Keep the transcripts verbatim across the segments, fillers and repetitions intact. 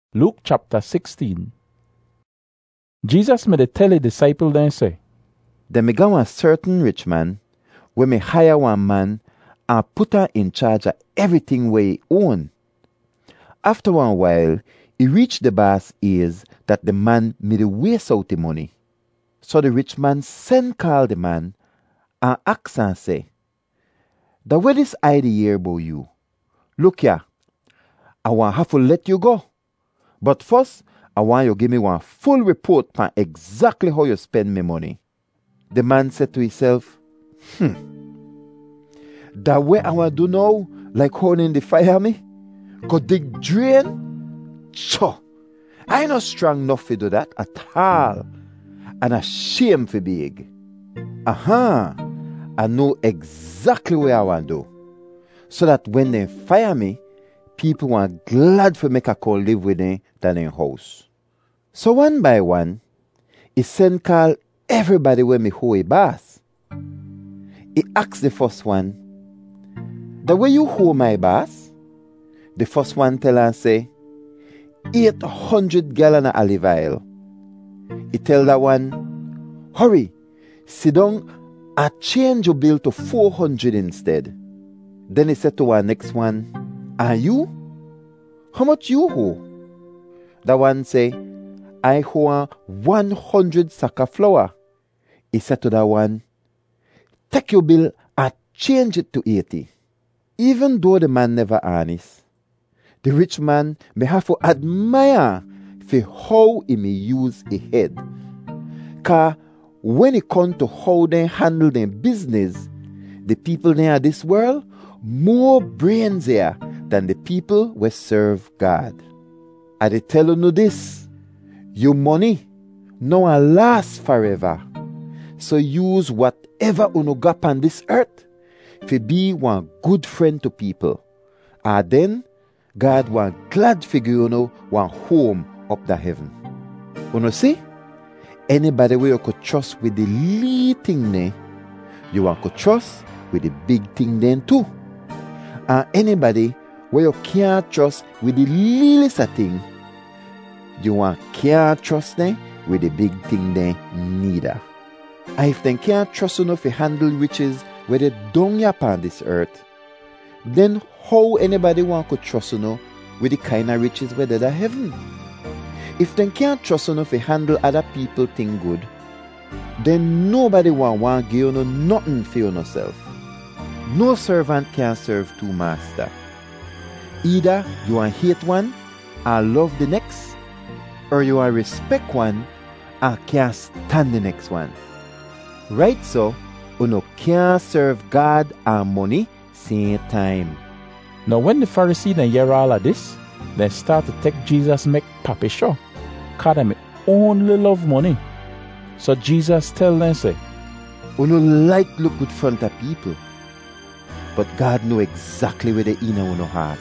Luke chapter sixteen. Jesus made a tell his disciple then say, Then me go a certain rich man, where me hire one man and put her in charge of everything where he own. After one while, he reached the boss ears that the man made waste out the money. So the rich man send call the man and ask and say, "The way this idea here about you? Look here, I want have to let you go. But first, I want you to give me one full report on exactly how you spend my money." The man said to himself, Hmm, that way I want to do now, like holding the fire me? Go dig drain? Sure, I ain't not strong enough to do that at all. And a shame for big. Aha, I know exactly what I want to do. So that when they fire me, people want glad for make a call live with them than in house. So one by one, he send call everybody when me hoe a boss. He asked the first one, "The way you hoe my boss?" The first one tell her say, eight hundred gallon of olive oil. He tell that one, "Hurry, sit down and change your bill to four hundred instead." Then he said to our next one, "And you? How much you hoe?" That one say, "I hoe one hundred sack of flour." He said to that one, "Take your bill and change it to eighty. Even though the man never honest, the rich man may have to admire for how he may use his head. Cause when it comes to how they handle their business, the people there of this world more brains there than the people who serve God. I dey tell you this, your money no one last forever. So use whatever you got on this earth to be one good friend to people. And then God want glad figure you know one home up the heaven. You know see? Anybody where you could trust with the little thing there, you want to trust with the big thing then too. And anybody where you can't trust with the littlest thing, you want can't trust them with the big thing then neither. And if they can't trust enough to handle riches where they don't upon this earth, then how anybody want to trust enough with the kind of riches where they're heaven? If they can't trust enough to handle other people thing good, then nobody want want give you no nothing for yourself. No servant can serve two masters. Either you want hate one and love the next, or you want respect one and can't stand the next one. Right so, you no can't serve God and money same time. Now when the Pharisees then hear all of this, they start to take Jesus make papi show, cause them only love money. So Jesus tell them say, You no like look good front of people, but God know exactly where they in our heart.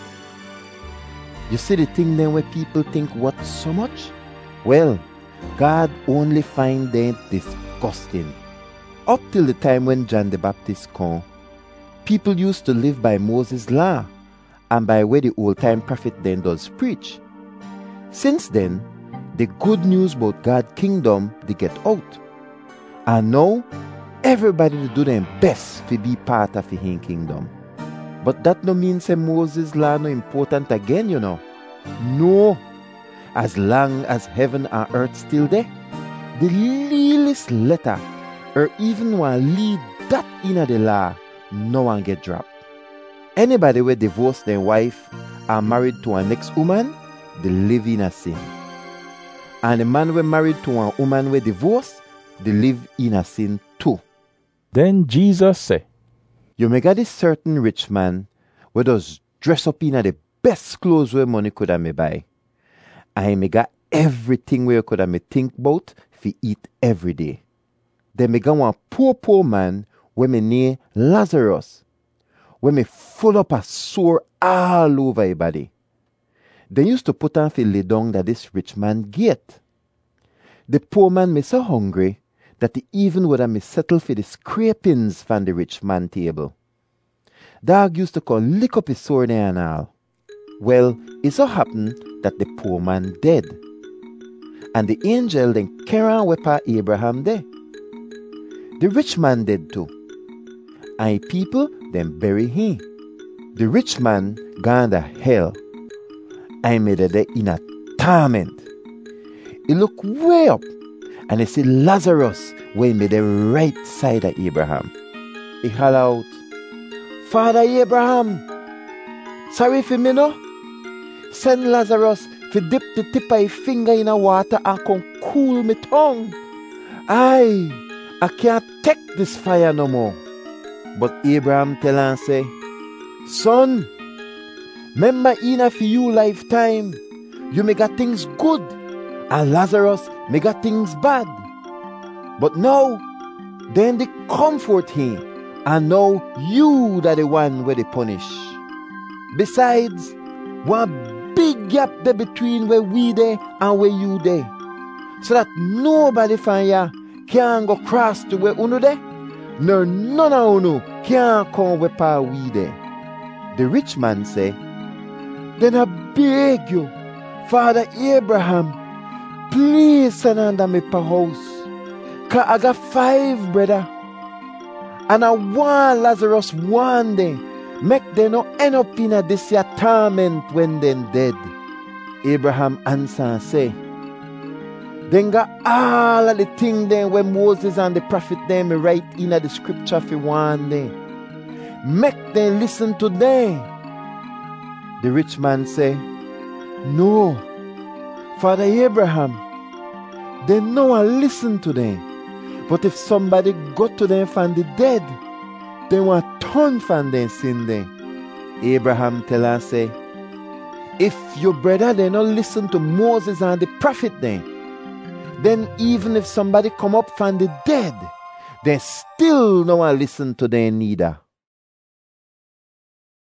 You see the thing then where people think what so much? Well, God only find them disgusting. Up till the time when John the Baptist came, people used to live by Moses' law and by where the old-time prophet then does preach. Since then, the good news about God's kingdom they get out. And now, everybody to do their best to be part of the kingdom. But that no means that Moses' law no important again, you know. No. As long as heaven and earth still there, the littlest letter or even one lead that in the law, no one get dropped. Anybody who divorce their wife and married to a next woman, they live in a sin. And the man who married to a woman who divorced, they live in a sin too. Then Jesus say, You may get this certain rich man who does dress up in the best clothes where money could have me buy. And he may got everything where you could have me think about for eat every day. Then me got one poor poor man where me near Lazarus, where me full up a sore all over his body. They used to put on for lay down that this rich man get. The poor man me so hungry that he even would have me settle for the scrapings from the rich man table. Dog used to come lick up his sore there and all. Well, it so happened that the poor man dead. And the angel then carry on with Abraham there. The rich man dead too. And people then bury him. The rich man gone to hell. I made it there in a torment. He look way up and he see Lazarus way made the right side of Abraham. He holler out, Father Abraham, sorry for me no? Send Lazarus to dip the tip of his finger in the water and come cool me tongue. Aye, I can't take this fire no more. But Abraham tell and say, Son, remember in a few lifetime, you may got things good, and Lazarus may got things bad. But now, then they comfort him, and now you that the one where they punish. Besides, one big gap there between where we there and where you there, so that nobody from ya can go cross to where unu there, nor none of unu can come where pa we there. The rich man say, Then I beg you, Father Abraham, please send under me pa house, cause I got five brother, and I want Lazarus one day, make them not end up in a this year torment when they dead. Abraham answer and say, Then got all of the thing then when Moses and the prophet them write in the scripture for one day. Make them listen to them. The rich man say, No, Father Abraham, they no one listen to them. But if somebody go to them from the dead, they want turn from them sin them. Abraham tell her say, If your brother they not listen to Moses and the prophet then, then even if somebody come up from the dead, they still no one listen to them neither.